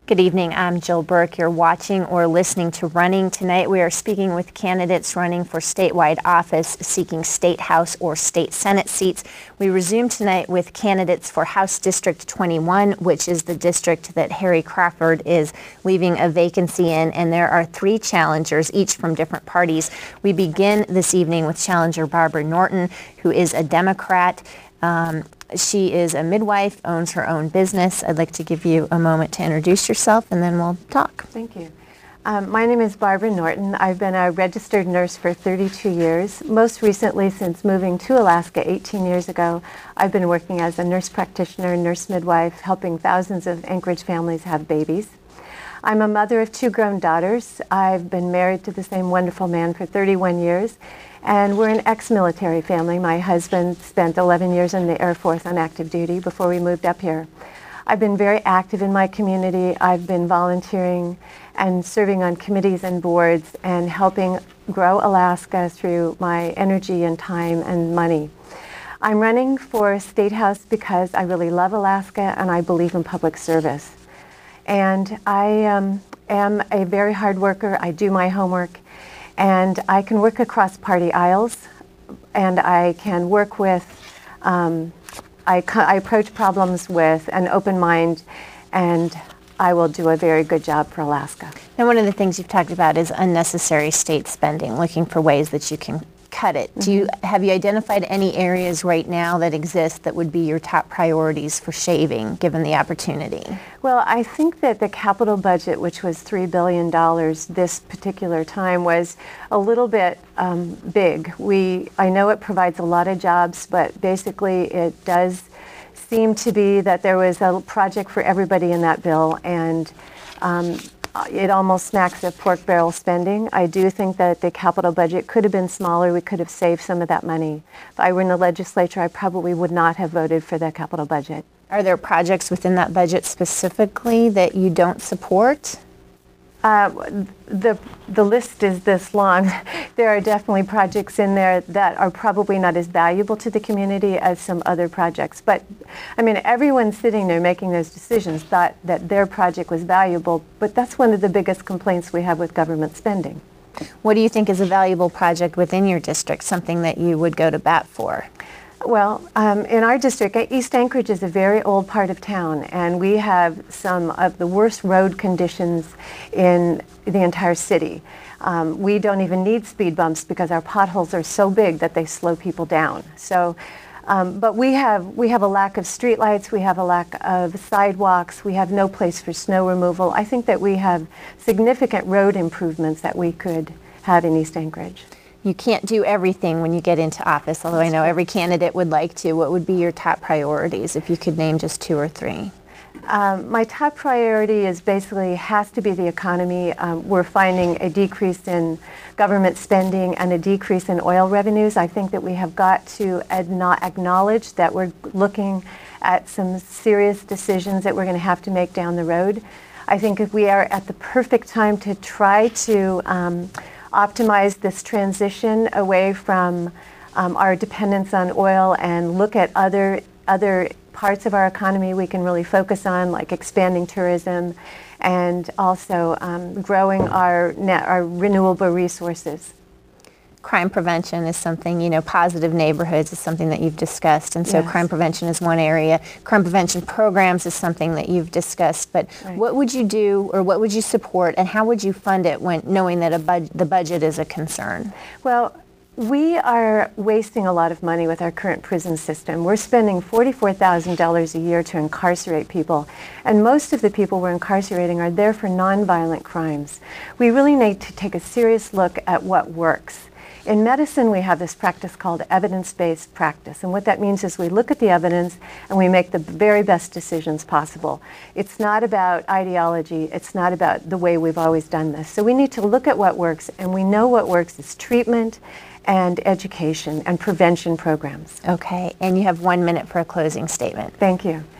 Good evening, I'm Jill Burke. You're watching or listening to Running. Tonight we are speaking with candidates running for statewide office seeking state house or state senate seats. We resume tonight with candidates for House District 21, which is the district that Harry Crawford is leaving a vacancy in, and there are three challengers, each from different parties. We begin this evening with challenger Barbara Norton, who is a Democrat. She is a midwife, owns her own business. I'd like to give you a moment to introduce yourself, and then we'll talk. Thank you. My name is Barbara Norton. I've been a registered nurse for 32 years. Most recently, since moving to Alaska 18 years ago, I've been working as a nurse practitioner, nurse midwife, helping thousands of Anchorage families have babies. I'm a mother of two grown daughters. I've been married to the same wonderful man for 31 years. And we're an ex-military family. My husband spent 11 years in the Air Force on active duty before we moved up here. I've been very active in my community. I've been volunteering and serving on committees and boards and helping grow Alaska through my energy and time and money. I'm running for State House because I really love Alaska and I believe in public service. And I am a very hard worker. I do my homework. And I can work across party aisles, and I can work with, I approach problems with an open mind, and I will do a very good job for Alaska. And one of the things you've talked about is unnecessary state spending, looking for ways that you can cut it. Have you identified any areas right now that exist that would be your top priorities for shaving, given the opportunity? Well, I think that the capital budget, which was $3 billion this particular time, was a little bit big. I know it provides a lot of jobs, but basically it does seem to be that there was a project for everybody in that bill, and it almost smacks of pork barrel spending. I do think that the capital budget could have been smaller. We could have saved some of that money. If I were in the legislature, I probably would not have voted for the capital budget. Are there projects within that budget specifically that you don't support? The list is this long. There are definitely projects in there that are probably not as valuable to the community as some other projects. But, I mean, everyone sitting there making those decisions thought that their project was valuable, but that's one of the biggest complaints we have with government spending. What do you think is a valuable project within your district, something that you would go to bat for? Well, in our district, East Anchorage is a very old part of town, and we have some of the worst road conditions in the entire city. We don't even need speed bumps because our potholes are so big that they slow people down. So, but we have a lack of streetlights, we have a lack of sidewalks, we have no place for snow removal. I think that we have significant road improvements that we could have in East Anchorage. You can't do everything when you get into office, although I know every candidate would like to. What would be your top priorities if you could name just two or three? My top priority is basically has to be the economy. We're finding a decrease in government spending and a decrease in oil revenues. I think that we have got to acknowledge that we're looking at some serious decisions that we're going to have to make down the road. I think if we are at the perfect time to try to optimize this transition away from our dependence on oil and look at other parts of our economy we can really focus on, like expanding tourism and also growing our renewable resources. Crime prevention is something, positive neighborhoods is something that you've discussed, and so Yes. crime prevention is one area. Crime prevention programs is something that you've discussed, but Right. What would you do or what would you support, and how would you fund it when knowing that the budget is a concern? Well, we are wasting a lot of money with our current prison system. We're spending $44,000 a year to incarcerate people, and most of the people we're incarcerating are there for nonviolent crimes. We really need to take a serious look at what works. In medicine, we have this practice called evidence-based practice, and what that means is we look at the evidence and we make the very best decisions possible. It's not about ideology, it's not about the way we've always done this. So we need to look at what works, and we know what works is treatment and education and prevention programs. Okay, and you have 1 minute for a closing statement. Thank you.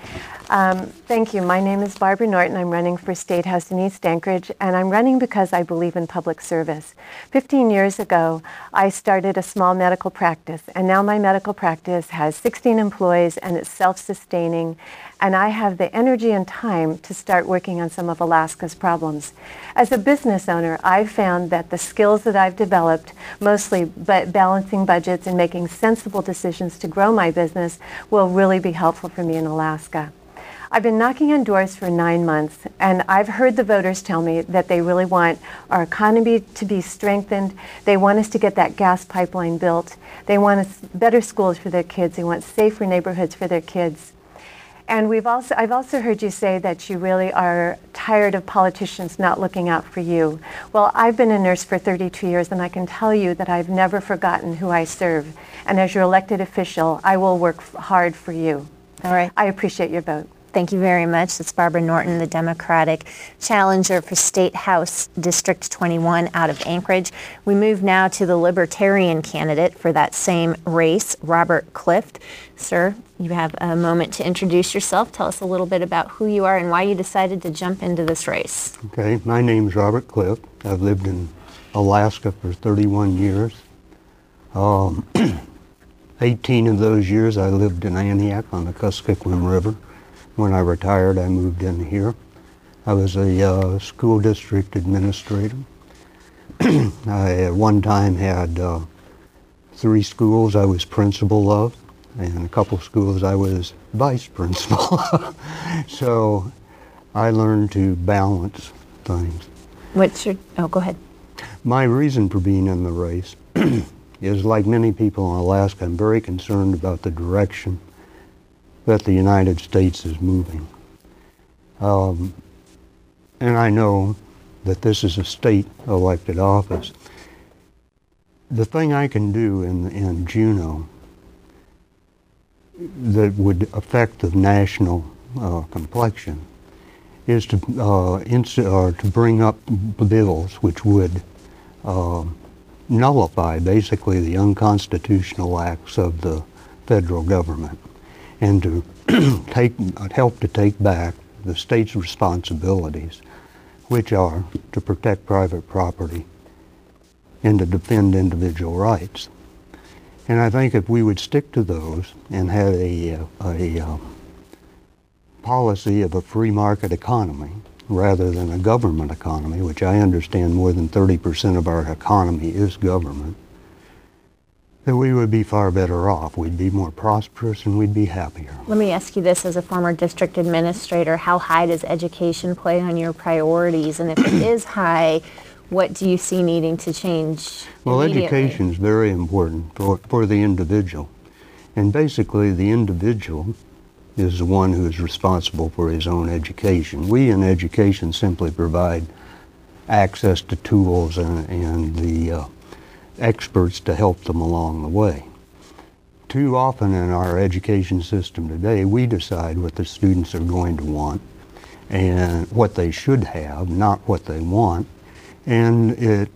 Thank you. My name is Barbara Norton. I'm running for State House in East Anchorage, and I'm running because I believe in public service. 15 years ago, I started a small medical practice, and now my medical practice has 16 employees, and it's self-sustaining, and I have the energy and time to start working on some of Alaska's problems. As a business owner, I've found that the skills that I've developed, mostly balancing budgets and making sensible decisions to grow my business, will really be helpful for me in Alaska. I've been knocking on doors for 9 months, and I've heard the voters tell me that they really want our economy to be strengthened. They want us to get that gas pipeline built. They want better schools for their kids. They want safer neighborhoods for their kids. And I've also heard you say that you really are tired of politicians not looking out for you. Well, I've been a nurse for 32 years, and I can tell you that I've never forgotten who I serve. And as your elected official, I will work hard for you. All right. I appreciate your vote. Thank you very much. That's Barbara Norton, the Democratic challenger for State House District 21 out of Anchorage. We move now to the Libertarian candidate for that same race, Robert Clift. Sir, you have a moment to introduce yourself. Tell us a little bit about who you are and why you decided to jump into this race. Okay, my name's Robert Clift. I've lived in Alaska for 31 years. 18 of those years I lived in Aniak on the Kuskokwim River. When I retired, I moved in here. I was a school district administrator. I at one time had 3 schools I was principal of, and a couple schools I was vice principal of. So I learned to balance things. Go ahead. My reason for being in the race is, like many people in Alaska, I'm very concerned about the direction that the United States is moving. And I know that this is a state elected office. The thing I can do in Juneau that would affect the national complexion is to bring up bills which would nullify basically the unconstitutional acts of the federal government, and to help to take back the state's responsibilities, which are to protect private property and to defend individual rights. And I think if we would stick to those and have a policy of a free market economy rather than a government economy, which I understand more than 30% of our economy is government, that we would be far better off. We'd be more prosperous and we'd be happier. Let me ask you this, as a former district administrator, how high does education play on your priorities? And if it is high, what do you see needing to change Well, immediately? education is very important for the individual. And basically the individual is the one who is responsible for his own education. We in education simply provide access to tools and the experts to help them along the way. Too often in our education system today, we decide what the students are going to want and what they should have, not what they want. And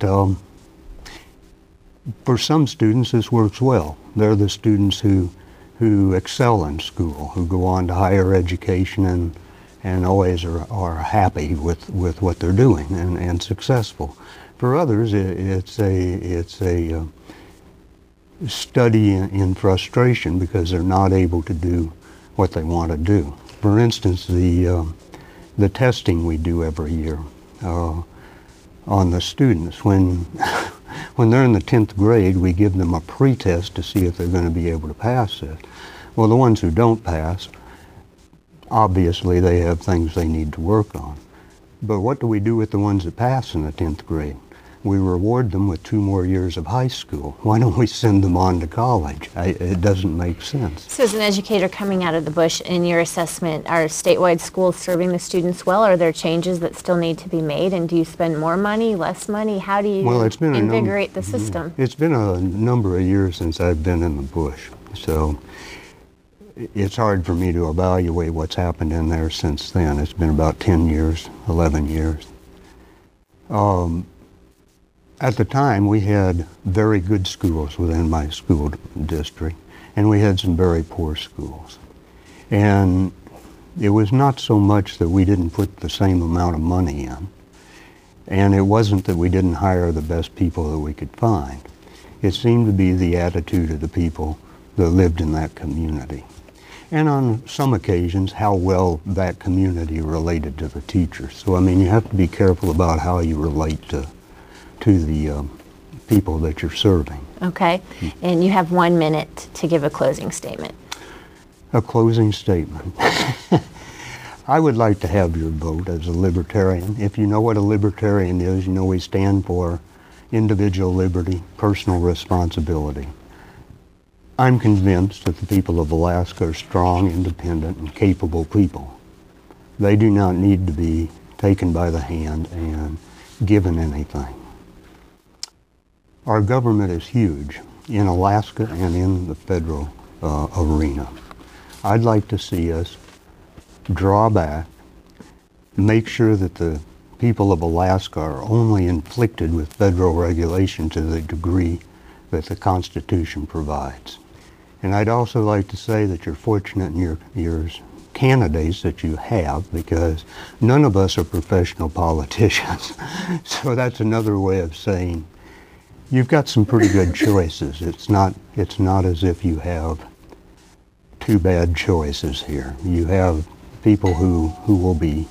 for some students this works well. They're the students who excel in school, who go on to higher education and always are happy with what they're doing and successful. For others, it's a study in frustration because they're not able to do what they want to do. For instance, the testing we do every year on the students, when they're in the 10th grade, we give them a pre-test to see if they're going to be able to pass it. Well, the ones who don't pass, obviously they have things they need to work on. But what do we do with the ones that pass in the 10th grade? We reward them with 2 more years of high school. Why don't we send them on to college? It doesn't make sense. So as an educator coming out of the bush, in your assessment, are statewide schools serving the students well? Are there changes that still need to be made? And do you spend more money, less money? How do you invigorate the system? It's been a number of years since I've been in the bush. So it's hard for me to evaluate what's happened in there since then. It's been about 10 years, 11 years. At the time, we had very good schools within my school district, and we had some very poor schools. And it was not so much that we didn't put the same amount of money in, and it wasn't that we didn't hire the best people that we could find. It seemed to be the attitude of the people that lived in that community. And on some occasions, how well that community related to the teachers. So, I mean, you have to be careful about how you relate to the people that you're serving. Okay, and you have 1 minute to give a closing statement. A closing statement. I would like to have your vote as a libertarian. If you know what a libertarian is, you know we stand for individual liberty, personal responsibility. I'm convinced that the people of Alaska are strong, independent, and capable people. They do not need to be taken by the hand and given anything. Our government is huge in Alaska and in the federal arena. I'd like to see us draw back, make sure that the people of Alaska are only inflicted with federal regulation to the degree that the Constitution provides. And I'd also like to say that you're fortunate in your candidates that you have, because none of us are professional politicians. So that's another way of saying you've got some pretty good choices. It's not as if you have two bad choices here. You have people who will be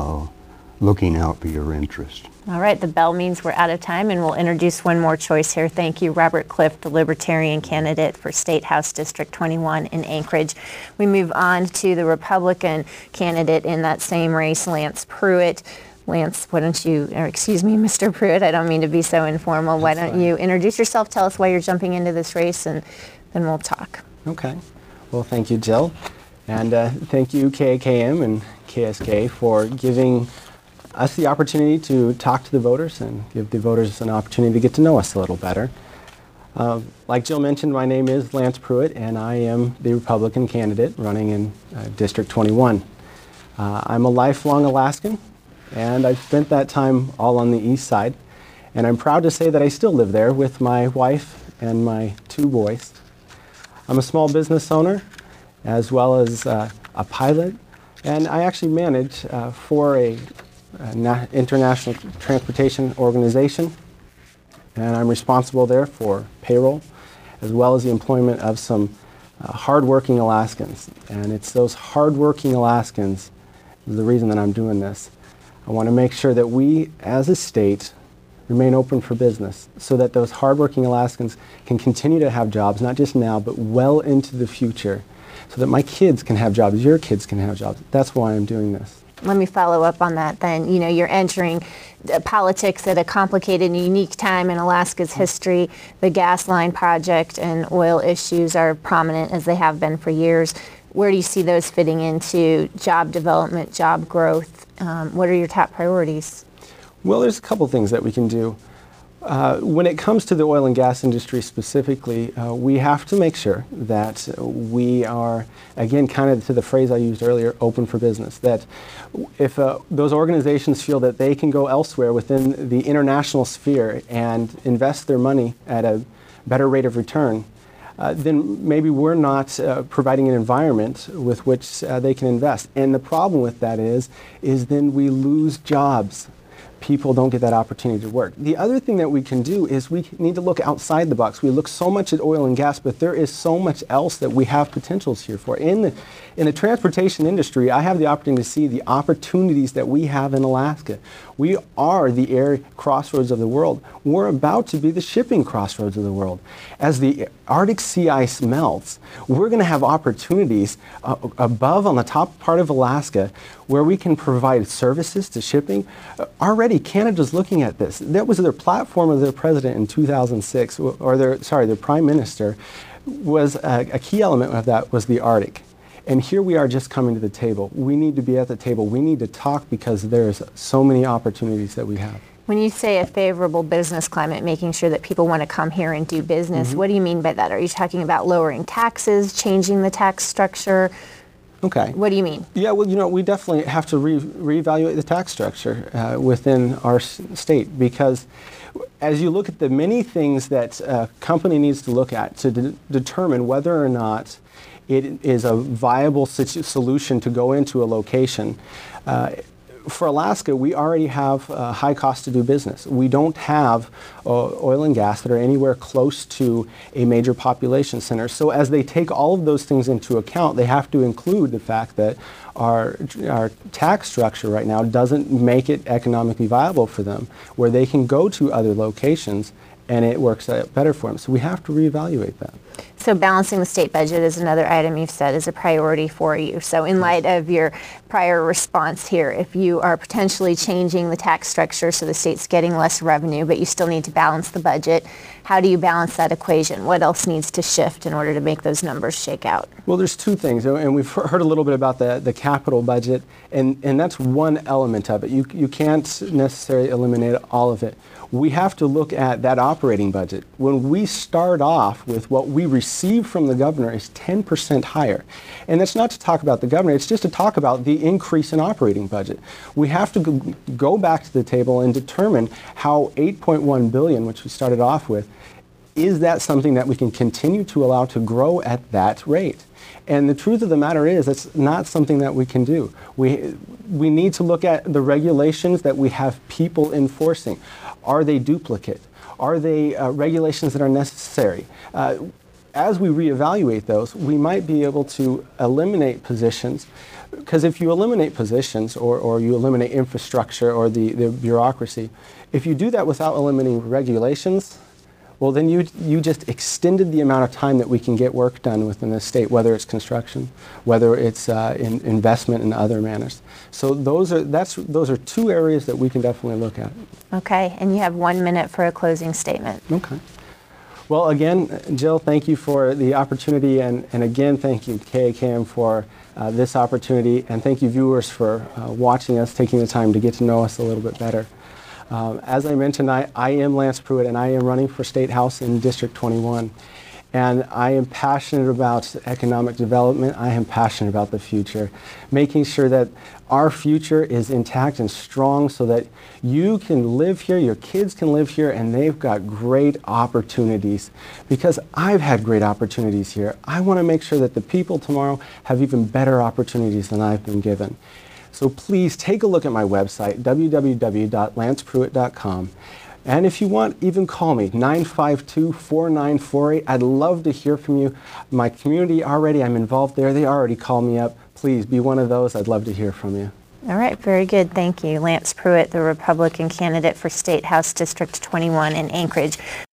looking out for your interest. All right, the bell means we're out of time, and we'll introduce one more choice here. Thank you, Robert Clift, the Libertarian candidate for State House District 21 in Anchorage. We move on to the Republican candidate in that same race, Lance Pruitt. Lance, why don't you, or excuse me, Mr. Pruitt, I don't mean to be so informal. Why don't you introduce yourself, tell us why you're jumping into this race, and then we'll talk. Okay. Well, thank you, Jill. And thank you, KAKM and KSK, for giving us the opportunity to talk to the voters and give the voters an opportunity to get to know us a little better. Like Jill mentioned, my name is Lance Pruitt, and I am the Republican candidate running in District 21. I'm a lifelong Alaskan, and I've spent that time all on the east side. And I'm proud to say that I still live there with my wife and my 2 boys. I'm a small business owner, as well as a pilot, and I actually manage for a international transportation organization, and I'm responsible there for payroll, as well as the employment of some hardworking Alaskans. And it's those hardworking Alaskans is the reason that I'm doing this. I want to make sure that we, as a state, remain open for business so that those hardworking Alaskans can continue to have jobs, not just now, but well into the future, so that my kids can have jobs, your kids can have jobs. That's why I'm doing this. Let me follow up on that then. You know, you're entering politics at a complicated and unique time in Alaska's history. The gas line project and oil issues are prominent, as they have been for years. Where do you see those fitting into job development, job growth? What are your top priorities? Well, there's a couple things that we can do. When it comes to the oil and gas industry specifically, we have to make sure that we are, again, kind of to the phrase I used earlier, open for business. That if those organizations feel that they can go elsewhere within the international sphere and invest their money at a better rate of return, then maybe we're not providing an environment with which they can invest. And the problem with that is then we lose jobs. People don't get that opportunity to work. The other thing that we can do is we need to look outside the box. We look so much at oil and gas, but there is so much else that we have potentials here for. In the transportation industry, I have the opportunity to see the opportunities that we have in Alaska. We are the air crossroads of the world. We're about to be the shipping crossroads of the world. As the Arctic sea ice melts, we're going to have opportunities above on the top part of Alaska where we can provide services to shipping. Already Canada's looking at this. That was their platform of their president in 2006, or their prime minister, was a key element of that was the Arctic. And here we are just coming to the table. We need to be at the table. We need to talk because there's so many opportunities that we have. When you say a favorable business climate, making sure that people want to come here and do business, what do you mean by that? Are you talking about lowering taxes, changing the tax structure? Okay. What do you mean? Yeah, well, you know, we definitely have to reevaluate the tax structure within our state, because as you look at the many things that a company needs to look at to determine whether or not it is a viable solution to go into a location. For Alaska, we already have a high cost to do business. We don't have oil and gas that are anywhere close to a major population center. So as they take all of those things into account, they have to include the fact that our tax structure right now doesn't make it economically viable for them, where they can go to other locations and it works out better for them. So we have to reevaluate that. So balancing the state budget is another item you've said is a priority for you. So in light of your prior response here, if you are potentially changing the tax structure so the state's getting less revenue, but you still need to balance the budget, how do you balance that equation? What else needs to shift in order to make those numbers shake out? Well, there's two things, and we've heard a little bit about the capital budget, and that's one element of it. You can't necessarily eliminate all of it. We have to look at that operating budget. When we start off with what we receive from the governor is 10% higher. And that's not to talk about the governor, it's just to talk about the increase in operating budget. We have to go back to the table and determine how $8.1 billion, which we started off with, is that something that we can continue to allow to grow at that rate? And the truth of the matter is, it's not something that we can do. We need to look at the regulations that we have people enforcing. Are they duplicate? Are they regulations that are necessary? As we reevaluate those, we might be able to eliminate positions, because if you eliminate positions or you eliminate infrastructure or the bureaucracy, if you do that without eliminating regulations, well, then you just extended the amount of time that we can get work done within the state, whether it's construction, whether it's investment in other manners. So those are two areas that we can definitely look at. Okay, and you have 1 minute for a closing statement. Okay. Well, again, Jill, thank you for the opportunity, and again, thank you, KAKM, for this opportunity, and thank you, viewers, for watching us, taking the time to get to know us a little bit better. As I mentioned, I am Lance Pruitt, and I am running for State House in District 21. And I am passionate about economic development. I am passionate about the future, making sure that our future is intact and strong so that you can live here, your kids can live here, and they've got great opportunities. Because I've had great opportunities here. I want to make sure that the people tomorrow have even better opportunities than I've been given. So please take a look at my website, www.lancepruitt.com. And if you want, even call me, 952-4948. I'd love to hear from you. My community already, I'm involved there. They already call me up. Please be one of those. I'd love to hear from you. All right, very good. Thank you. Lance Pruitt, the Republican candidate for State House District 21 in Anchorage.